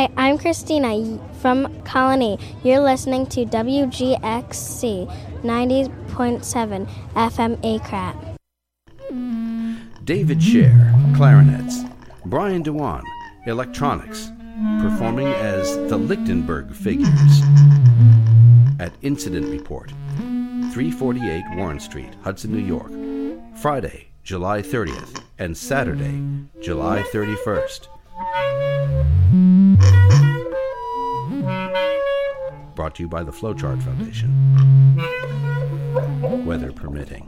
Hi, I'm Christina from Colony. You're listening to WGXC 90.7 FM ACRAT. David Scher, clarinets. Brian Dewan, electronics, performing as the Lichtenberg Figures at Incident Report, 348 Warren Street, Hudson, New York, Friday, July 30th, and Saturday, July 31st. Brought to you by the Flowchart Foundation. Weather permitting.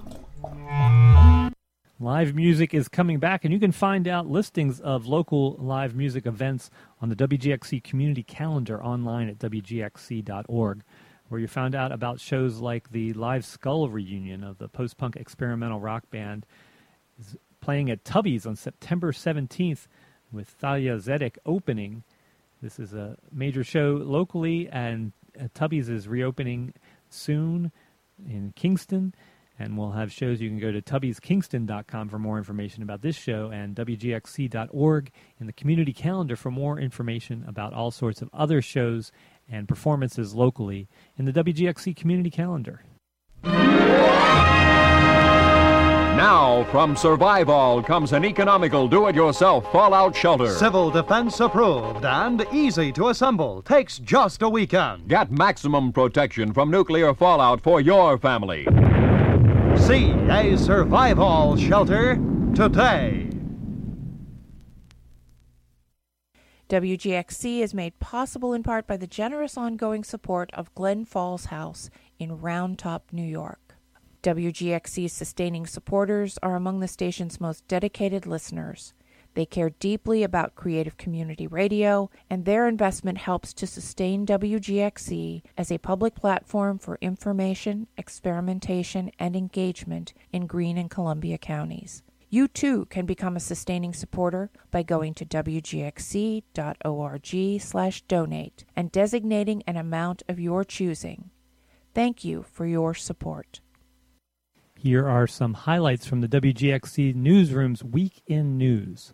Live music is coming back, and you can find out listings of local live music events on the WGXC community calendar online at WGXC.org, where you found out about shows like the Live Skull reunion of the post-punk experimental rock band is playing at Tubby's on September 17th with Thalia Zedek opening. This is a major show locally, and Tubby's is reopening soon in Kingston. And we'll have shows. You can go to tubbyskingston.com for more information about this show, and WGXC.org in the community calendar for more information about all sorts of other shows and performances locally in the WGXC community calendar. Now, from Survival comes an economical do-it-yourself fallout shelter. Civil defense approved and easy to assemble. Takes just a weekend. Get maximum protection from nuclear fallout for your family. See a Survival shelter today. WGXC is made possible in part by the generous ongoing support of Glen Falls House in Round Top, New York. WGXC's sustaining supporters are among the station's most dedicated listeners. They care deeply about creative community radio, and their investment helps to sustain WGXC as a public platform for information, experimentation, and engagement in Greene and Columbia counties. You, too, can become a sustaining supporter by going to wgxc.org/donate and designating an amount of your choosing. Thank you for your support. Here are some highlights from the WGXC Newsroom's Week in News.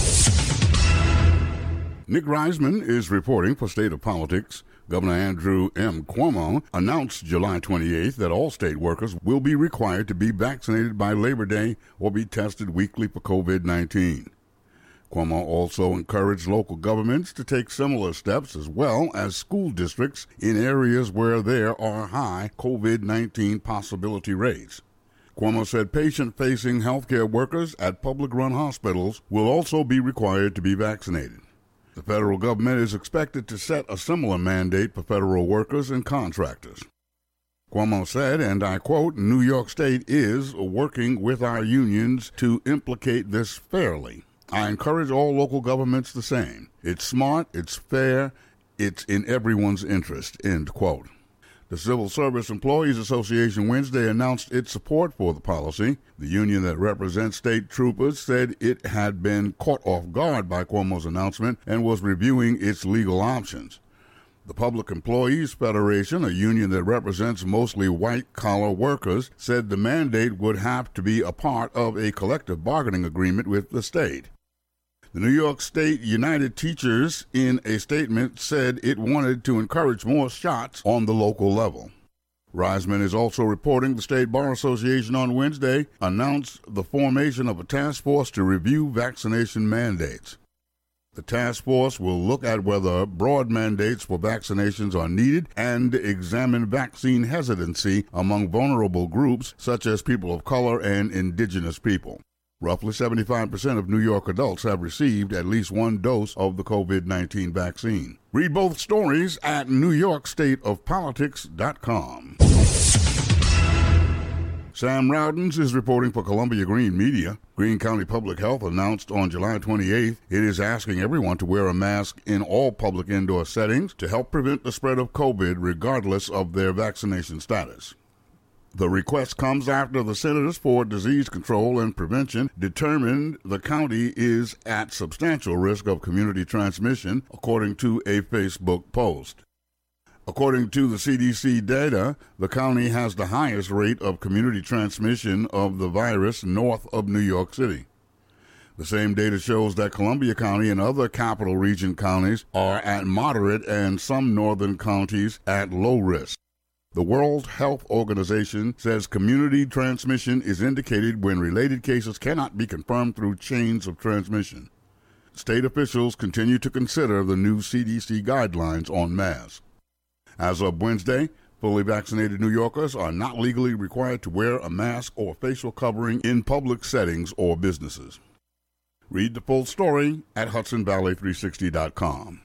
Nick Reisman is reporting for State of Politics. Governor Andrew M. Cuomo announced July 28th that all state workers will be required to be vaccinated by Labor Day or be tested weekly for COVID-19. Cuomo also encouraged local governments to take similar steps, as well as school districts in areas where there are high COVID-19 possibility rates. Cuomo said patient-facing healthcare workers at public-run hospitals will also be required to be vaccinated. The federal government is expected to set a similar mandate for federal workers and contractors. Cuomo said, and I quote, "New York State is working with our unions to implicate this fairly. I encourage all local governments the same. It's smart, it's fair, it's in everyone's interest," end quote. The Civil Service Employees Association Wednesday announced its support for the policy. The union that represents state troopers said it had been caught off guard by Cuomo's announcement and was reviewing its legal options. The Public Employees Federation, a union that represents mostly white-collar workers, said the mandate would have to be a part of a collective bargaining agreement with the state. The New York State United Teachers, in a statement, said it wanted to encourage more shots on the local level. Reisman is also reporting the State Bar Association on Wednesday announced the formation of a task force to review vaccination mandates. The task force will look at whether broad mandates for vaccinations are needed and examine vaccine hesitancy among vulnerable groups such as people of color and indigenous people. Roughly 75% of New York adults have received at least one dose of the COVID-19 vaccine. Read both stories at NewYorkStateOfPolitics.com. Sam Rowdens is reporting for Columbia Greene Media. Greene County Public Health announced on July 28th it is asking everyone to wear a mask in all public indoor settings to help prevent the spread of COVID regardless of their vaccination status. The request comes after the Centers for Disease Control and Prevention determined the county is at substantial risk of community transmission, according to a Facebook post. According to the CDC data, the county has the highest rate of community transmission of the virus north of New York City. The same data shows that Columbia County and other Capital Region counties are at moderate and some northern counties at low risk. The World Health Organization says community transmission is indicated when related cases cannot be confirmed through chains of transmission. State officials continue to consider the new CDC guidelines on masks. As of Wednesday, fully vaccinated New Yorkers are not legally required to wear a mask or facial covering in public settings or businesses. Read the full story at HudsonValley360.com.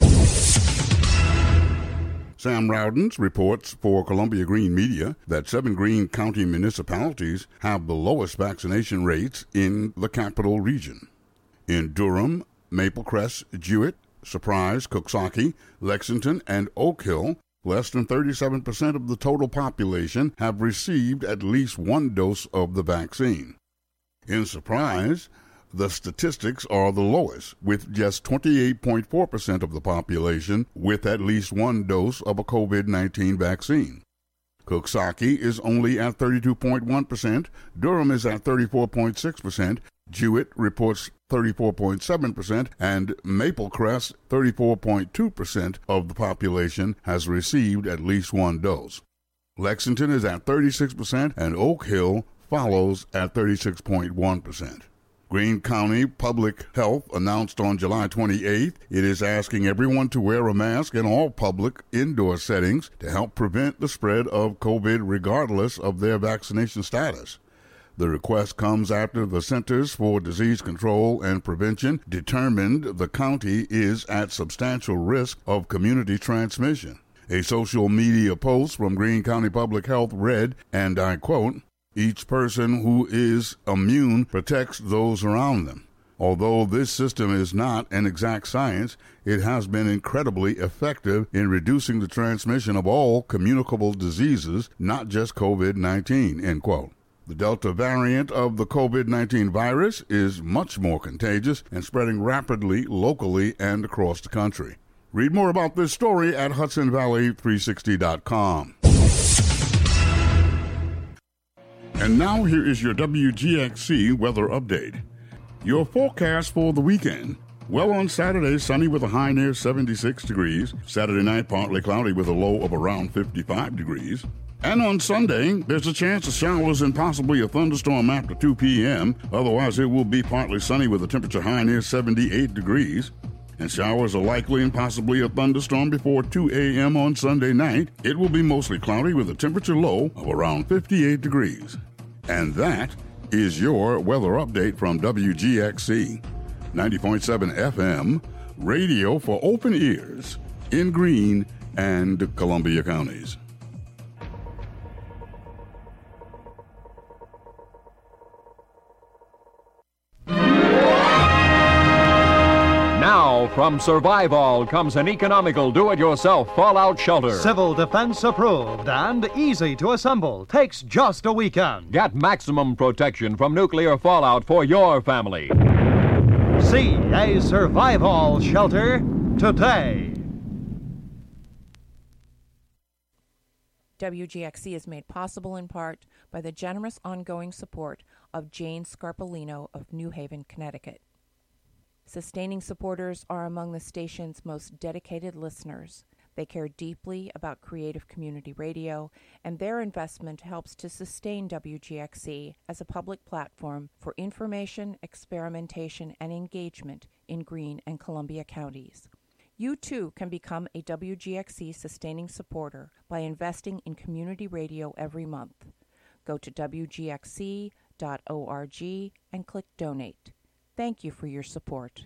Sam Rowdens reports for Columbia Green Media that 7 Greene County municipalities have the lowest vaccination rates in the Capital Region. In Durham, Maple Crest, Jewett, Surprise, Coxsackie, Lexington, and Oak Hill, less than 37% of the total population have received at least one dose of the vaccine. In Surprise, the statistics are the lowest, with just 28.4% of the population with at least one dose of a COVID-19 vaccine. Coxsackie is only at 32.1%, Durham is at 34.6%, Jewett reports 34.7%, and Maple Crest 34.2% of the population has received at least one dose. Lexington is at 36%, and Oak Hill follows at 36.1%. Greene County Public Health announced on July 28th it is asking everyone to wear a mask in all public indoor settings to help prevent the spread of COVID regardless of their vaccination status. The request comes after the Centers for Disease Control and Prevention determined the county is at substantial risk of community transmission. A social media post from Greene County Public Health read, and I quote, "Each person who is immune protects those around them. Although this system is not an exact science, it has been incredibly effective in reducing the transmission of all communicable diseases, not just COVID-19, end quote. The Delta variant of the COVID-19 virus is much more contagious and spreading rapidly locally and across the country. Read more about this story at HudsonValley360.com. And now here is your WGXC weather update. Your forecast for the weekend. Well, on Saturday, sunny with a high near 76 degrees. Saturday night, partly cloudy with a low of around 55 degrees. And on Sunday, there's a chance of showers and possibly a thunderstorm after 2 p.m. Otherwise, it will be partly sunny with a temperature high near 78 degrees. And showers are likely and possibly a thunderstorm before 2 a.m. on Sunday night. It will be mostly cloudy with a temperature low of around 58 degrees. And that is your weather update from WGXC 90.7 FM, radio for open ears in Greene and Columbia counties. Now, from Survival comes an economical do-it-yourself fallout shelter. Civil defense approved and easy to assemble. Takes just a weekend. Get maximum protection from nuclear fallout for your family. See a Survival shelter today. WGXC is made possible in part by the generous ongoing support of Jane Scarpolino of New Haven, Connecticut. Sustaining supporters are among the station's most dedicated listeners. They care deeply about creative community radio, and their investment helps to sustain WGXC as a public platform for information, experimentation, and engagement in Greene and Columbia counties. You too can become a WGXC sustaining supporter by investing in community radio every month. Go to WGXC.org and click Donate. Thank you for your support.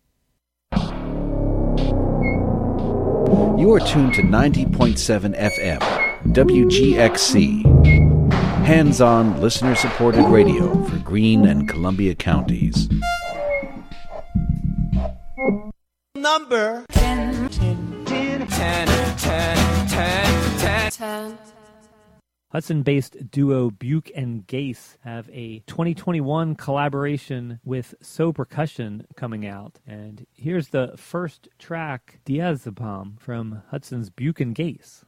You are tuned to 90.7 FM, WGXC. Hands-on, listener-supported radio for Greene and Columbia counties. Number 10, 10, 10, 10, 10, 10, 10. Hudson-based duo Buke and Gase have a 2021 collaboration with So Percussion coming out. And here's the first track, Diazepam, from Hudson's Buke and Gase.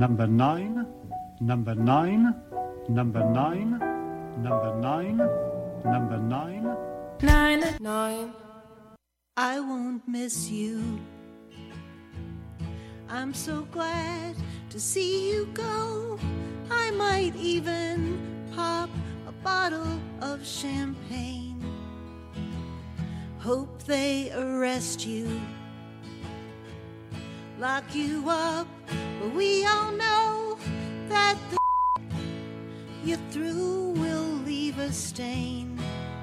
Number 9, number 9, number 9, number 9, number 9. 9. I won't miss you. I'm so glad to see you go. I might even pop a bottle of champagne. Hope they arrest you, lock you up, but we all know that the you threw will leave a stain.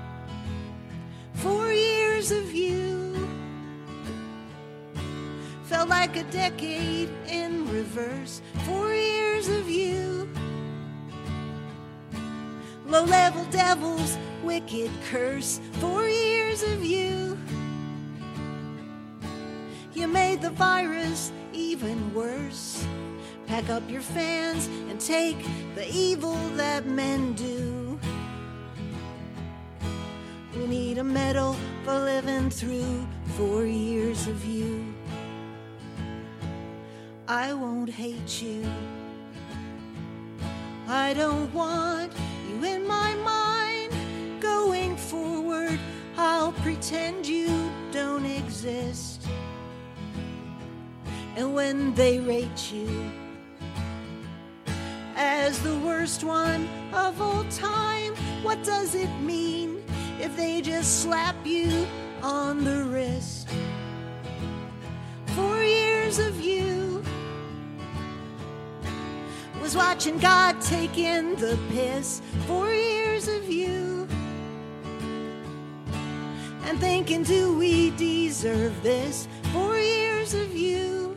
4 years of you felt like a decade in reverse. 4 years of you, low-level devils, wicked curse. 4 years of you, you made the virus even worse. Pack up your fans and take the evil that men do. We need a medal for living through 4 years of you. I won't hate you. I don't want you in my mind. Going forward, I'll pretend you don't exist. And when they rate you as the worst one of all time, what does it mean if they just slap you on the wrist? 4 years of you was watching God take in the piss. 4 years of you and thinking, do we deserve this? 4 years of you,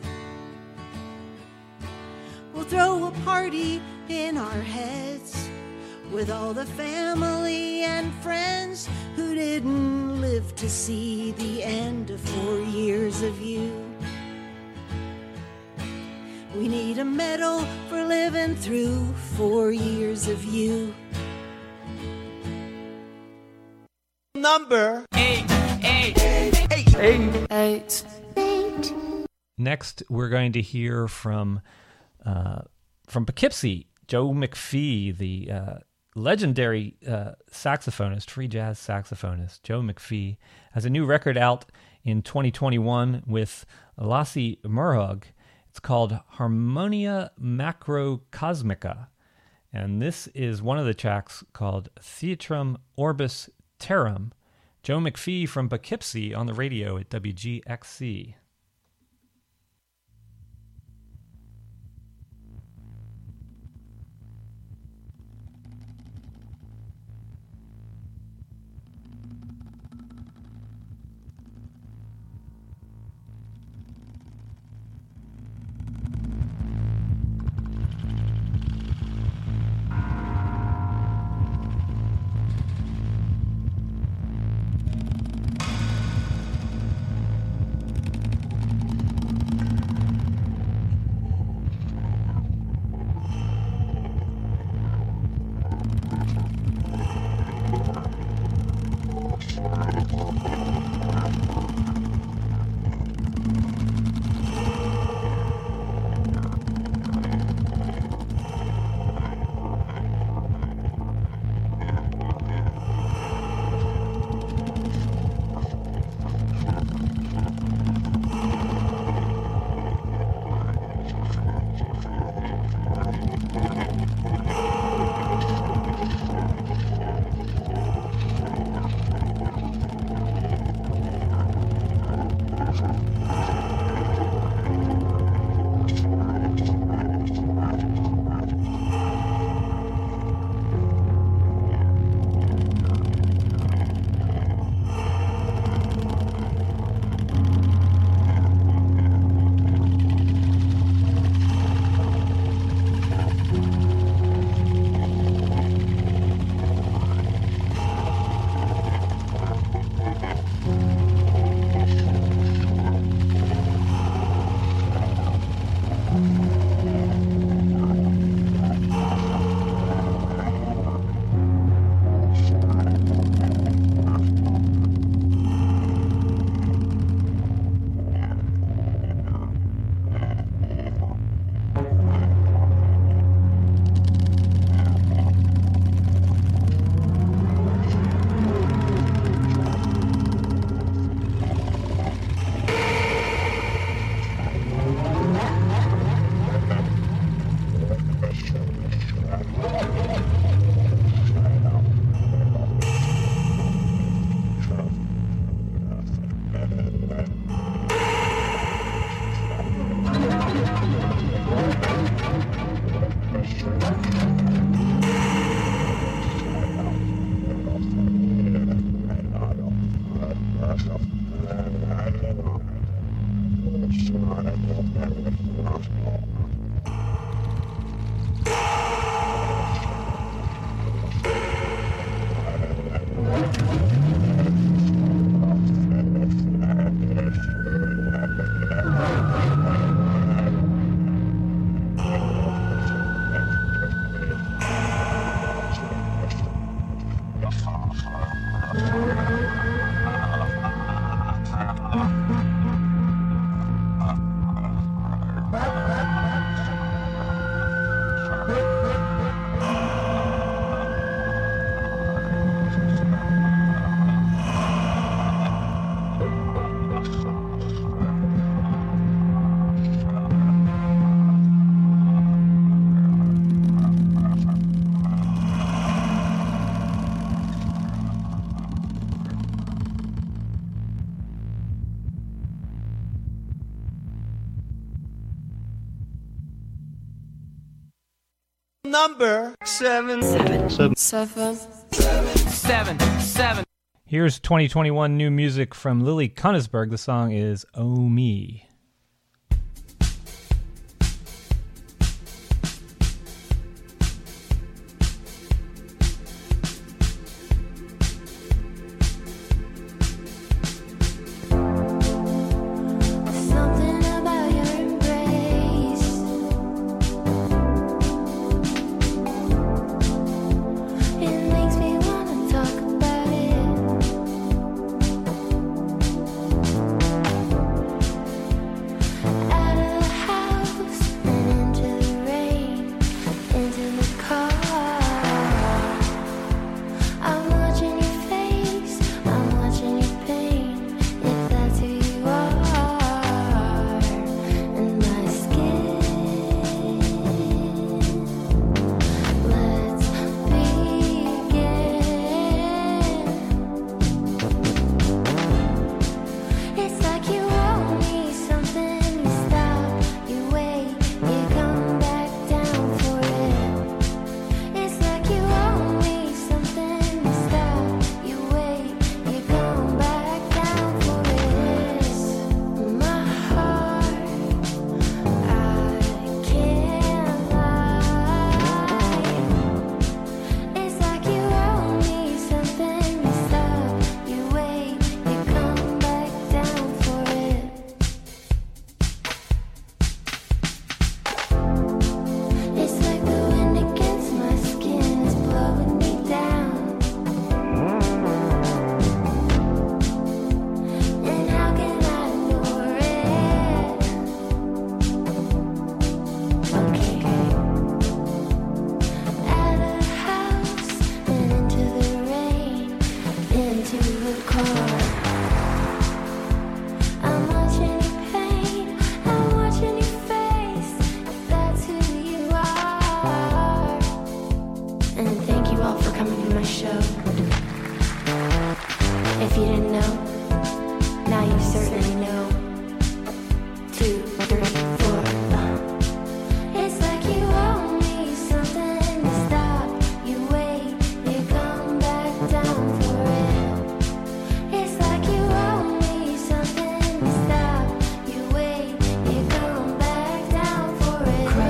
we'll throw a party in our heads with all the family and friends who didn't live to see the end of 4 years of you. We need a medal for living through 4 years of you. Number 8. Next, we're going to hear from Poughkeepsie, Joe McPhee, the legendary saxophonist, free jazz saxophonist. Joe McPhee has a new record out in 2021 with Lassie Murhug. It's called Harmonia Macrocosmica, and this is one of the tracks called Theatrum Orbis Terram. Joe McPhee from Poughkeepsie on the radio at WGXC. Number 7. Here's 2021 new music from Lily Kunisberg. The song is Oh Me.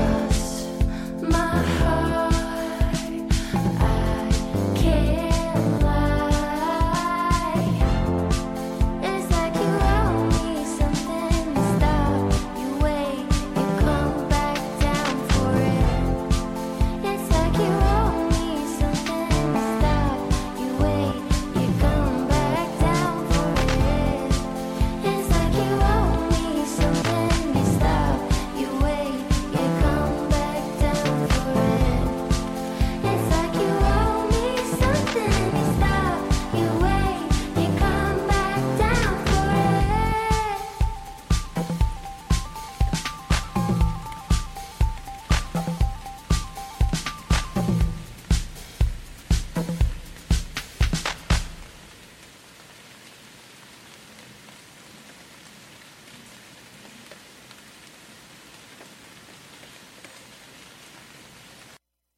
Can't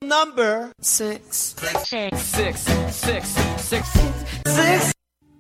number 6. 6. 6. 6. 6. 6.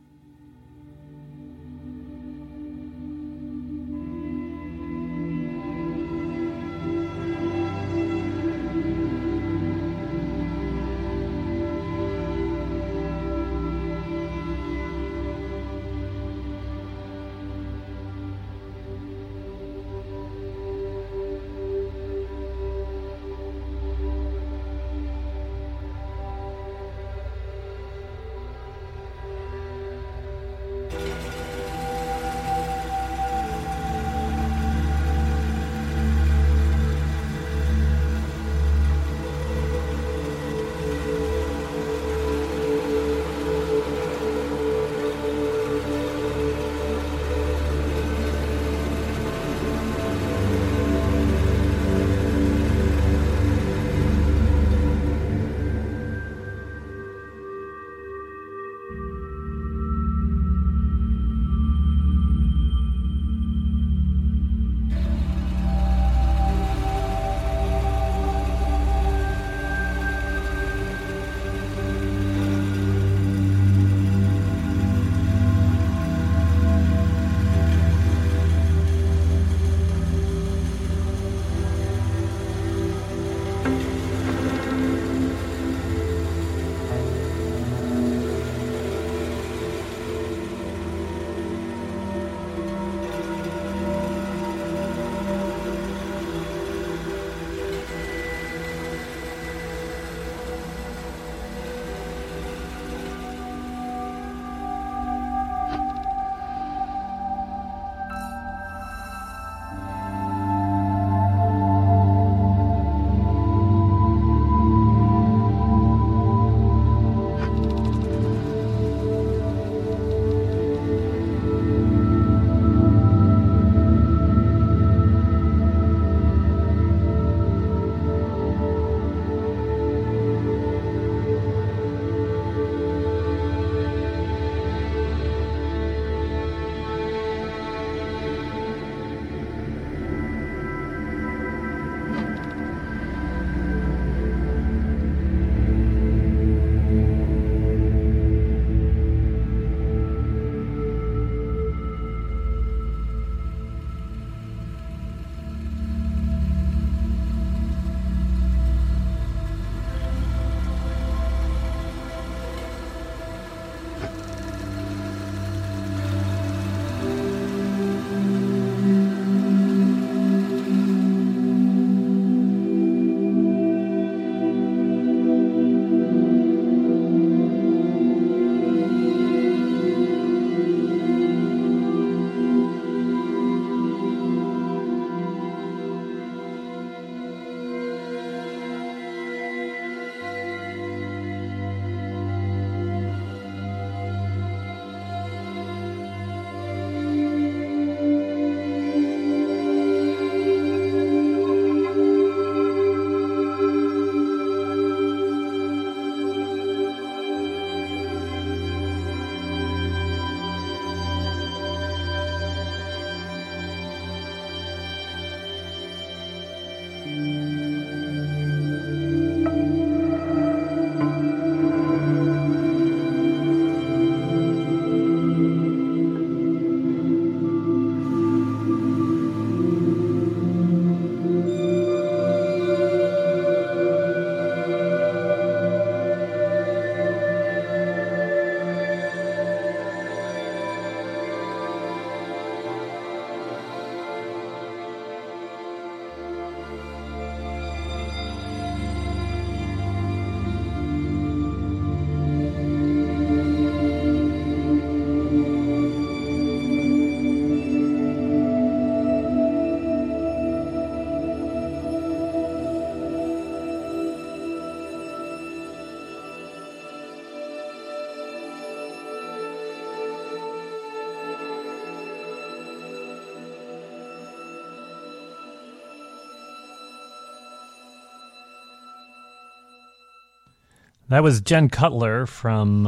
That was Jen Cutler from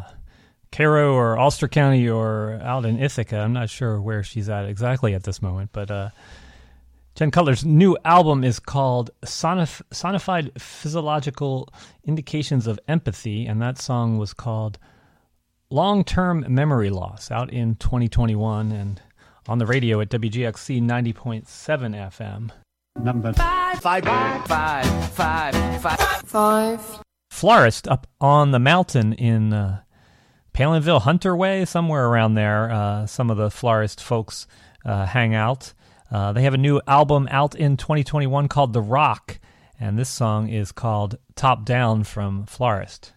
Cairo or Ulster County or out in Ithaca. I'm not sure where she's at exactly at this moment, but Jen Cutler's new album is called Sonified Physiological Indications of Empathy, and that song was called Long-Term Memory Loss, out in 2021 and on the radio at WGXC 90.7 FM. Number 5. Florist up on the mountain in Palinville, Hunter Way, somewhere around there. Some of the florist folks hang out. They have a new album out in 2021 called The Rock, and this song is called Top Down from Florist.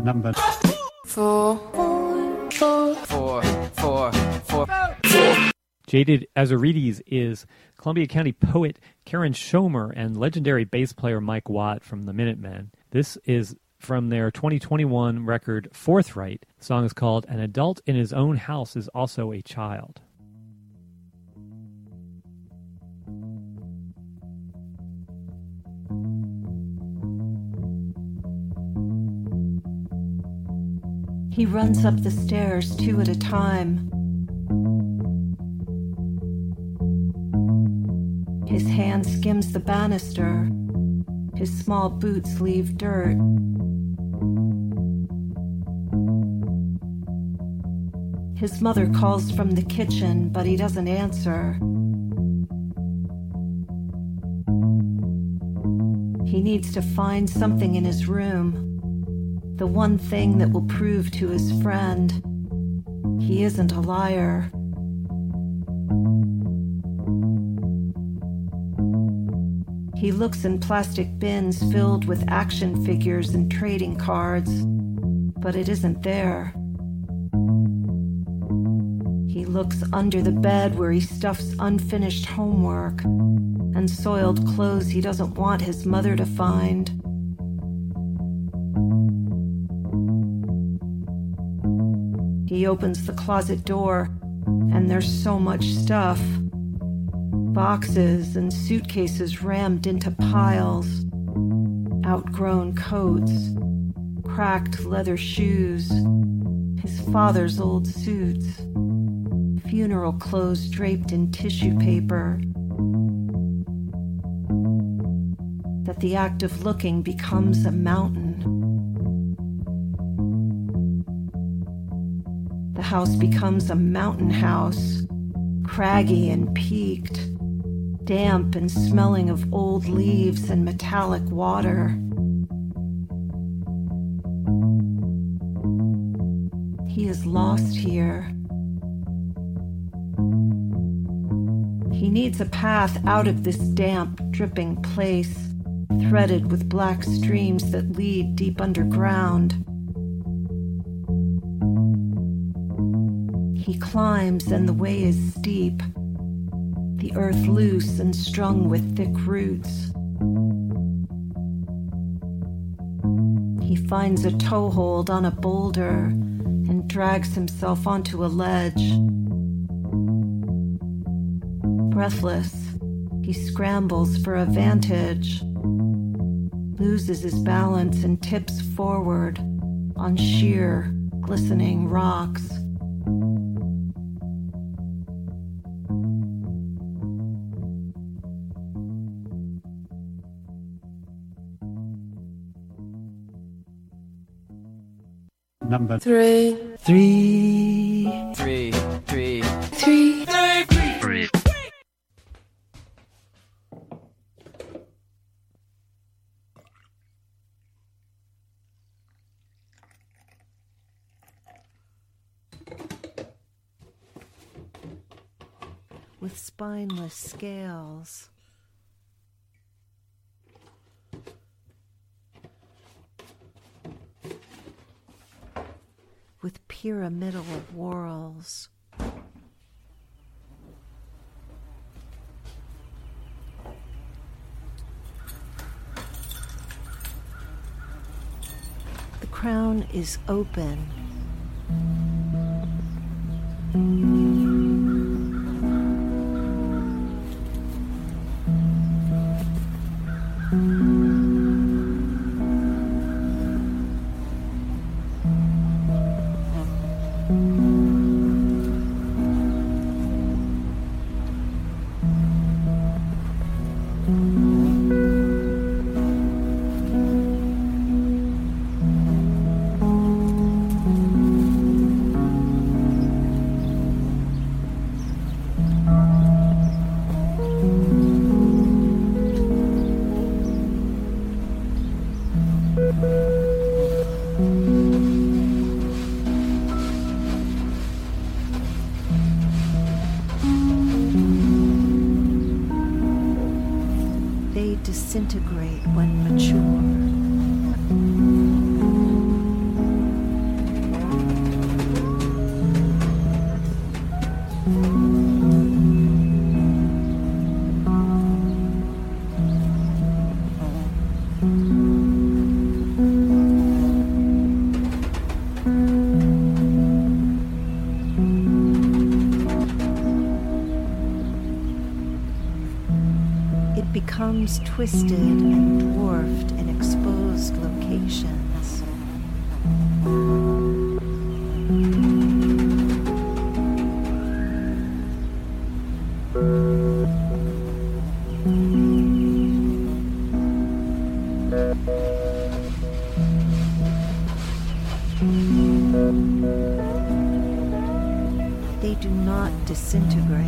number 4. Jaded Azarides is Columbia County poet Karen Schomer and legendary bass player Mike Watt from the Minutemen. This is from their 2021 record Forthright. The song is called An Adult in His Own House is Also a Child. He runs up the stairs 2 at a time. His hand skims the banister. His small boots leave dirt. His mother calls from the kitchen, but he doesn't answer. He needs to find something in his room. The one thing that will prove to his friend he isn't a liar. He looks in plastic bins filled with action figures and trading cards, but it isn't there. He looks under the bed where he stuffs unfinished homework and soiled clothes he doesn't want his mother to find. He opens the closet door, and there's so much stuff. Boxes and suitcases rammed into piles. Outgrown coats, cracked leather shoes, his father's old suits, funeral clothes draped in tissue paper. That the act of looking becomes a mountain. The house becomes a mountain house, craggy and peaked, damp and smelling of old leaves and metallic water. He is lost here. He needs a path out of this damp, dripping place, threaded with black streams that lead deep underground. He climbs and the way is steep, the earth loose and strung with thick roots. He finds a toehold on a boulder and drags himself onto a ledge. Breathless, he scrambles for a vantage, loses his balance and tips forward on sheer, glistening rocks. number 3. 3. 3. 3. 3. 3. With spineless scales. With pyramidal whorls. The crown is open. Disintegrate when mature. Becomes twisted and dwarfed in exposed locations. They do not disintegrate.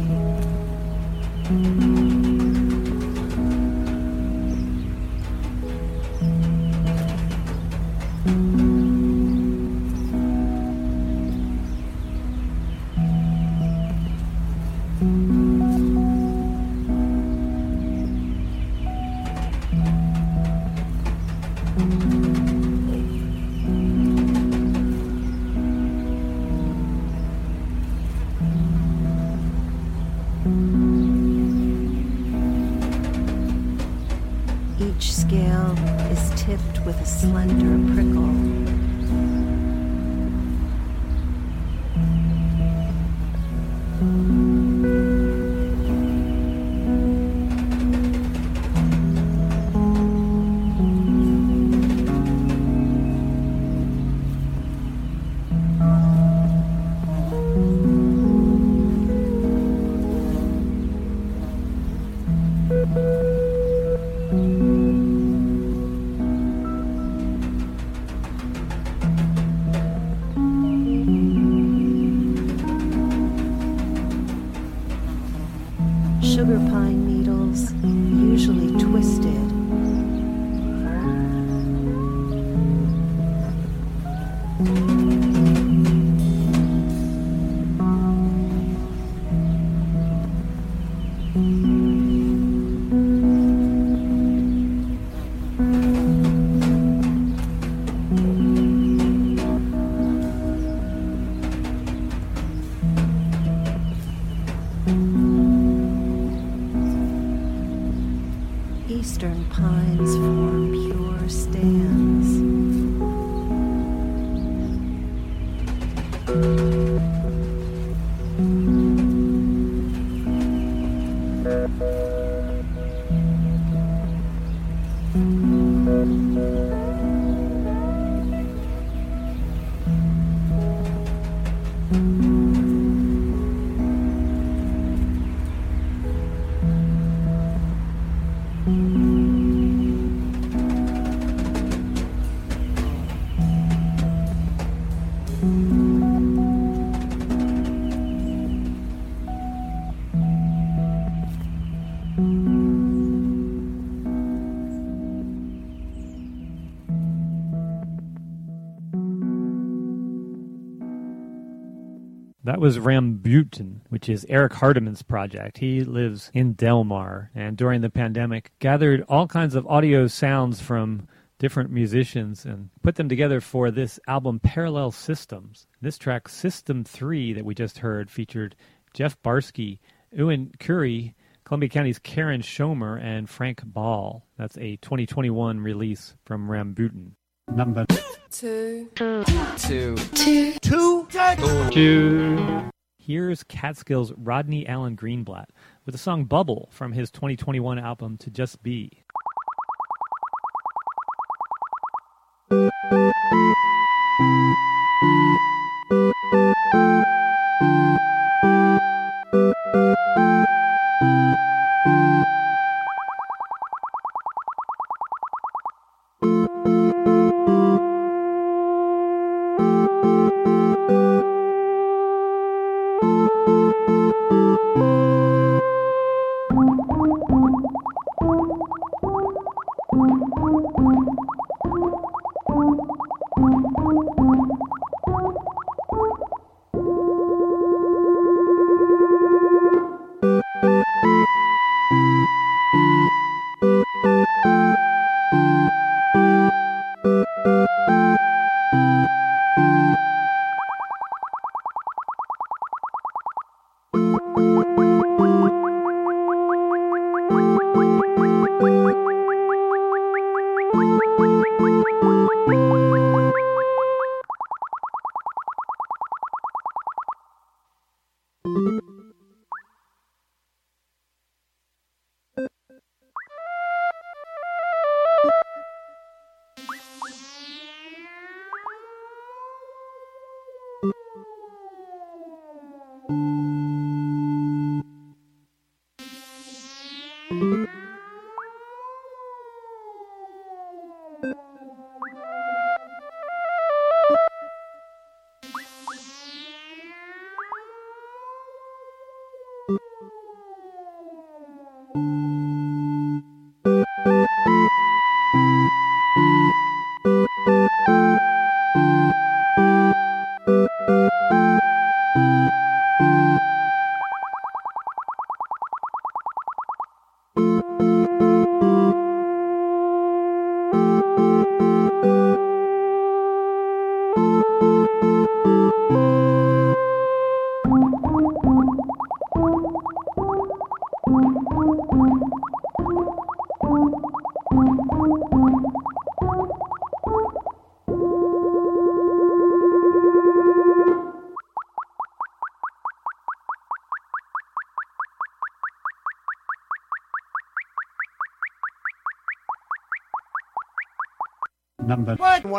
Each scale is tipped with a slender prickle. Sugar pine needles, usually twisted. Eastern pines form pure stands. That was Rambutan, which is Eric Hardiman's project. He lives in Delmar, and during the pandemic gathered all kinds of audio sounds from different musicians and put them together for this album, Parallel Systems. This track, System 3, that we just heard, featured Jeff Barsky, Ewan Curry, Columbia County's Karen Schomer, and Frank Ball. That's a 2021 release from Rambutan. Number 2. Here's Catskills' Rodney Allen Greenblatt with the song Bubble from his 2021 album To Just Be. Number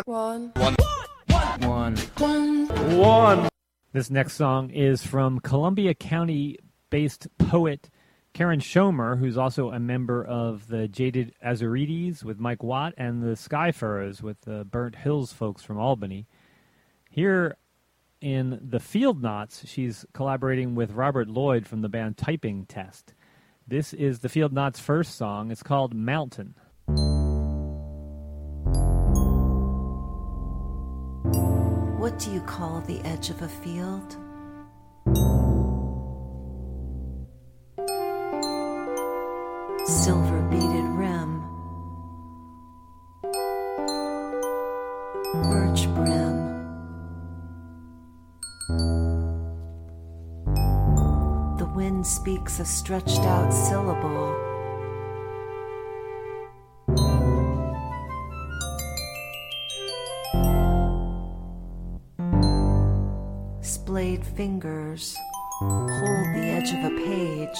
one. This next song is from Columbia County-based poet Karen Schomer, who's also a member of the Jaded Azurides with Mike Watt and the Skyfurrows with the Burnt Hills folks from Albany. Here in the Field Knots, she's collaborating with Robert Lloyd from the band Typing Test. This is the Field Knots' first song. It's called Mountain. What do you call the edge of a field? Silver beaded rim, birch brim, the wind speaks a stretched out syllable. Splayed fingers hold the edge of a page.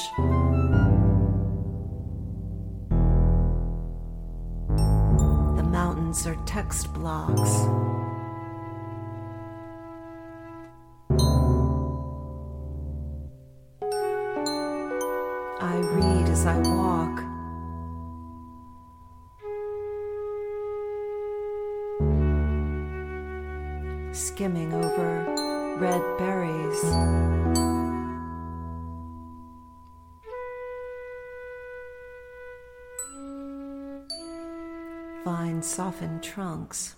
The mountains are text blocks. I read as I walk. Skimming over red berries. Vine softened trunks.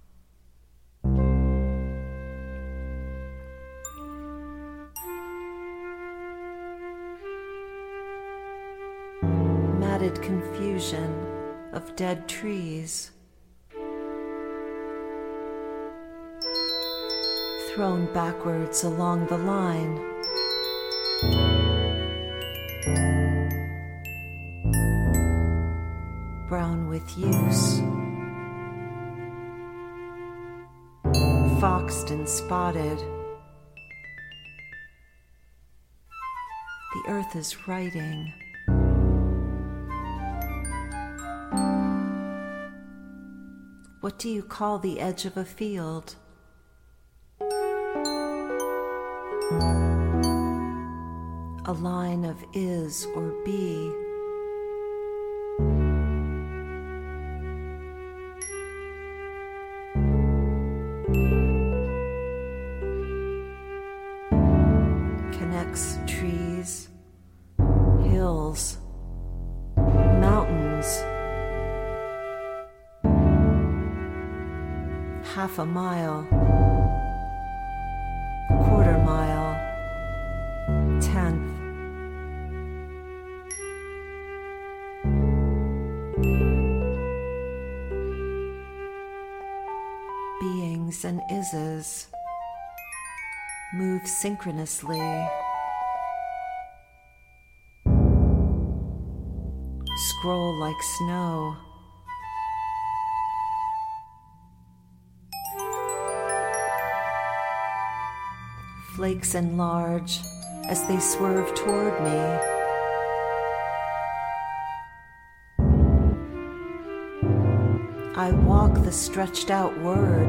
Matted confusion of dead trees. Thrown backwards along the line. Brown with use. Foxed and spotted. The earth is writing. What do you call the edge of a field? A line of is or be. Connects trees, hills, mountains. Half a mile. Quarter mile, 10th. Beings and ises move synchronously. Scroll like snow. Flakes enlarge as they swerve toward me. I walk the stretched out word,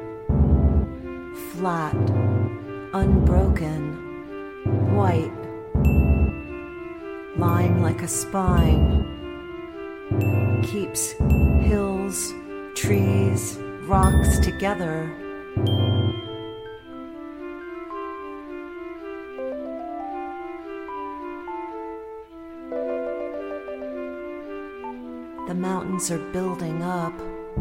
flat, unbroken, white, lying like a spine, keeps hills, trees, rocks together. The mountains are building up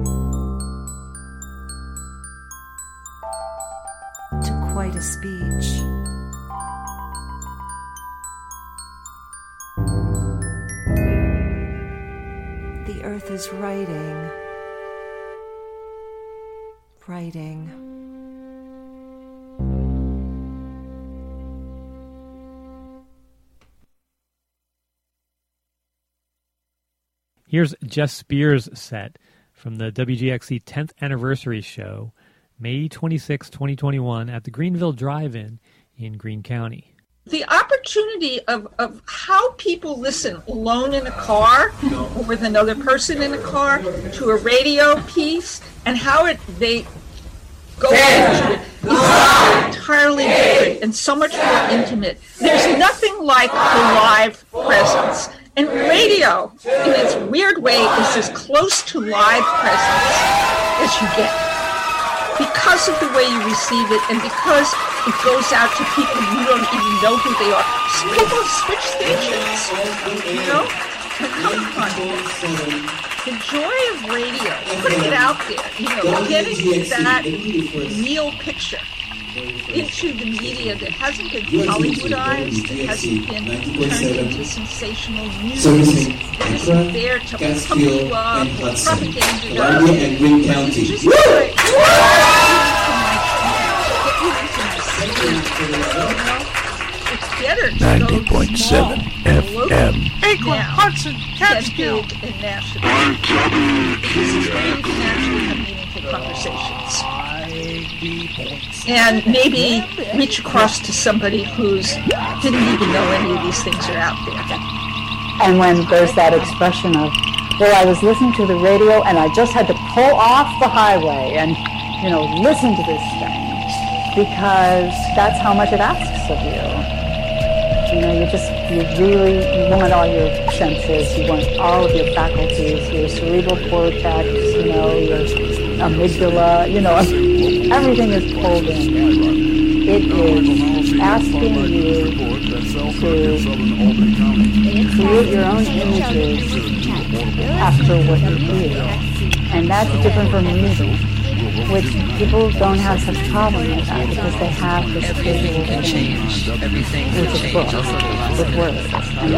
to quite a speech. The earth is writing. Here's Jeff Spears' set from the WGXC 10th anniversary show, May 26, 2021, at the Greenville Drive-In in Greene County. The opportunity of how people listen alone in a car or with another person in a car to a radio piece, and how they go into it is entirely different and so much more intimate. There's nothing like the live presence. And radio, in its weird way, is as close to live presence as you get. Because of the way you receive it, and because it goes out to people you don't even know who they are. Some people switch stations, you know? Come on. The joy of radio, putting it out there, you know, getting that real picture into the media that hasn't been Hollywoodized, that hasn't been turned into sensational news, that isn't there to pump you up, propaganda you up. It's just like, it's better to 90.7 FM. Acorn, Hudson, Catskill, and National. This is where you can actually have meaningful conversations. And maybe reach across to somebody who's didn't even know any of these things are out there. And when there's that expression of, well, I was listening to the radio and I just had to pull off the highway and, you know, listen to this thing, because that's how much it asks of you. You know, you want all your senses, you want all of your faculties, your cerebral cortex, you know, your amygdala, you know, everything is pulled in. It is asking you to create your own images after what you hear. And that's different from music, which people don't have such a problem with that because they have this visual thing, which is books, with words, and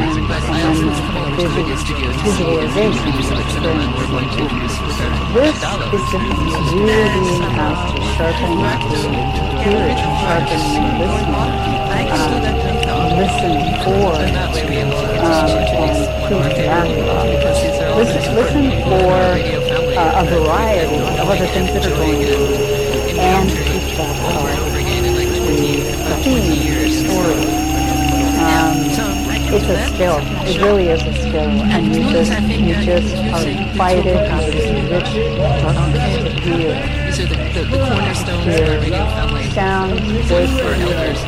visualization experience. This is just really being asked to sharpen hearing, sharpen listening for listen for a variety of other things that are going on, and keep that part the theme, story. It's a skill. It really is a skill, and you just are invited to this rich to hear. These are the cornerstones of our radio family. Sound, voices,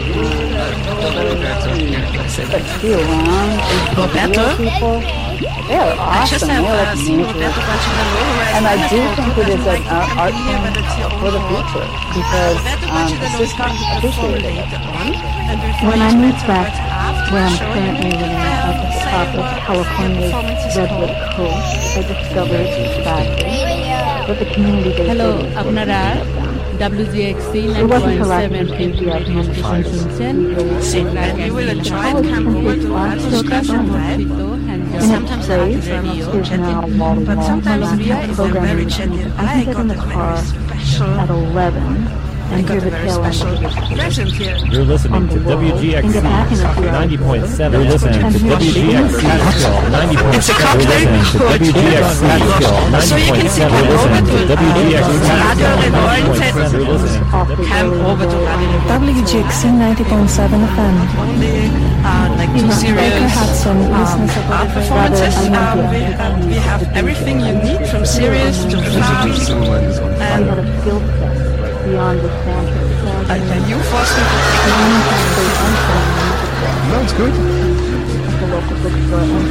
but to be around and to hear people. They are awesome. They're like nature. And I do think it is an art form for the future, because it's just not appreciated. When I moved back where I'm currently living at the top of California's Redwood Coast, I discovered that with the community-based Hello, আপনারা WGXC 9.7 FM শুনছেন। You will enjoy it. Come over to our discussion live. Sometimes I like radio chatting, but sometimes Ria is a very chatty. I got a very special at 11. I got a very special present here. You're listening to WGXC 90.7. You're listening to WGXC Catskill 90.7. It's a cocktail. WGXC Catskill 90.7. So you can see come over to WGXC Radio Revolt. Come over to Radio WGXC 90.7 FM. Only like two serious art performances. We have everything you need, from serious to fast. And beyond the you foster. No, it's good. local bookstore and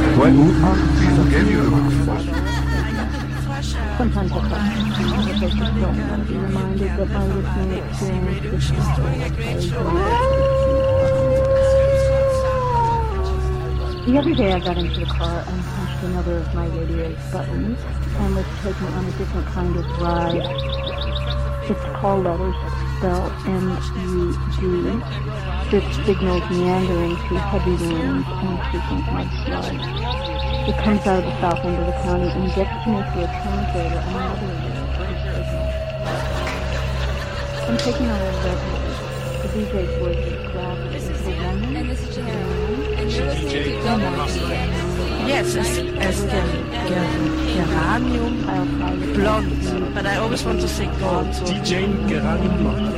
sometimes I question because I just don't want to be reminded that my listening experience is The other day I got into the car and punched another of my radio's buttons and was taken on a different kind of ride. Its call letters spell M-U-D, strict signals meandering through heavy winds and frequent mudslides. It comes out of the south end of the county and gets to me through a translator and another signal. I'm taking on a red note. The DJ's voice is gravelly. This is the woman. And this is Jeremy. And you're listening to WGXC. Yes, it's Geranium Blonde, but I always want to say gold. DJ Geranium Blonde.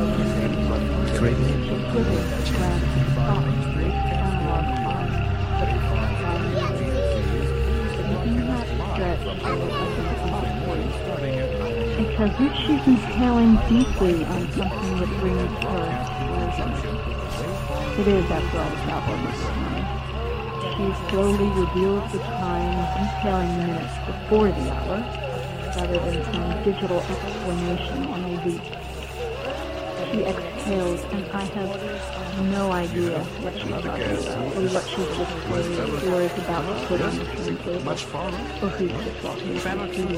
Because she's inhaling deeply on something that brings her pleasure. It is, after all, about what Mrs. Money. She slowly reveals the time, detailing minutes before the hour, rather than some digital explanation on a loop. She exhales, and I have no idea what she's talking about, or what she's just saying, or is about to put on the turntable, or who's just walking through the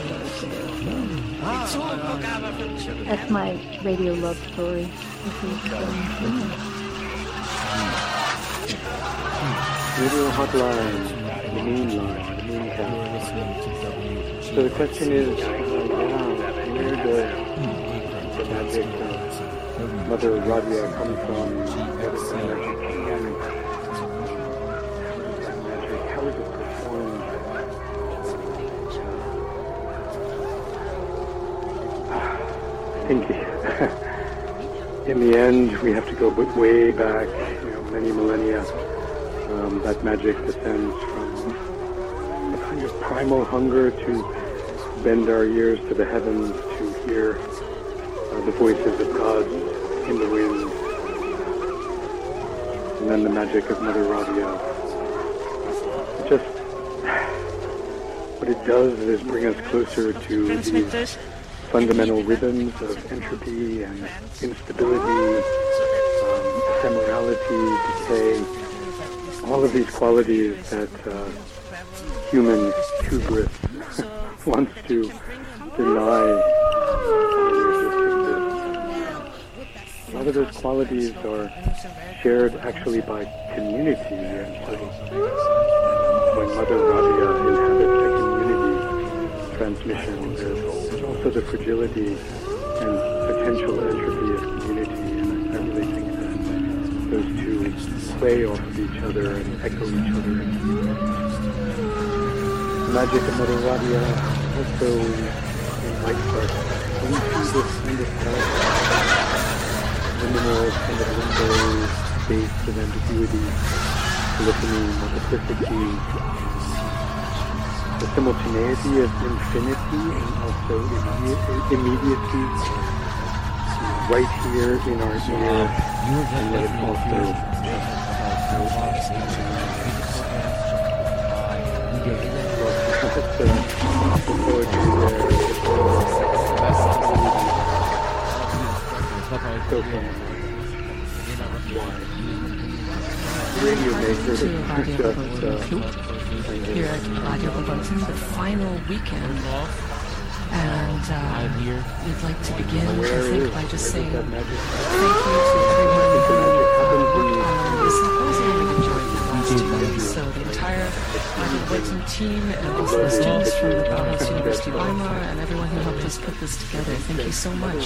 That's my radio love story. Radio hotline, the main line, the main cast. So the question is, where does the magic Mother Radia come from? Where does the magic come? How is it performed? I think in the end we have to go way back, many millennia. That magic descends from a kind of primal hunger to bend our ears to the heavens, to hear the voices of God in the wind, and then the magic of Mother Radia. Just what it does is bring us closer to these fundamental rhythms of entropy and instability, ephemerality, decay. All of these qualities that human hubris wants to deny. A lot of those qualities are shared actually by community, and so when Mother Radia inhabits a community transmission, there's also the fragility and potential entropy of community, and I really think that those two play off of each other and echo each other. The magic of Mother Radia also invites us into this kind of liminal kind of limbo space of ambiguity, polyphony, multiplicity, the simultaneity of infinity and also immediacy, right here in our ear, and yet it's also the poetry there. So radio maker just here at Radio Bobotin, the final weekend. And we'd like to begin, I think, by just saying thank you to everyone who worked on this symposium and enjoyed the last 2 weeks. So the entire Radio Bobotin team and also the students from the Bauhaus University Weimar and everyone who helped us put this together. Thank you so much.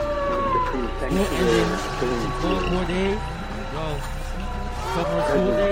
More days. Wow. Couple more school days.